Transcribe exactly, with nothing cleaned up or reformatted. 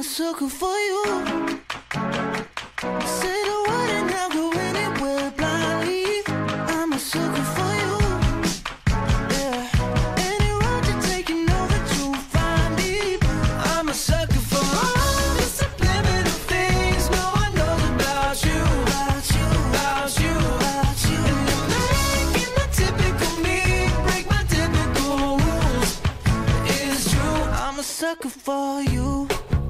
a sucker for you. Say the word and I'll go anywhere blindly. I'm a sucker for you. Yeah. Any road you take, you know that you'll find me. I'm a sucker for all the subliminal things no one knows about you. About you, about you, about you. And you're making the typical me break my typical rules. It's true, I'm a sucker for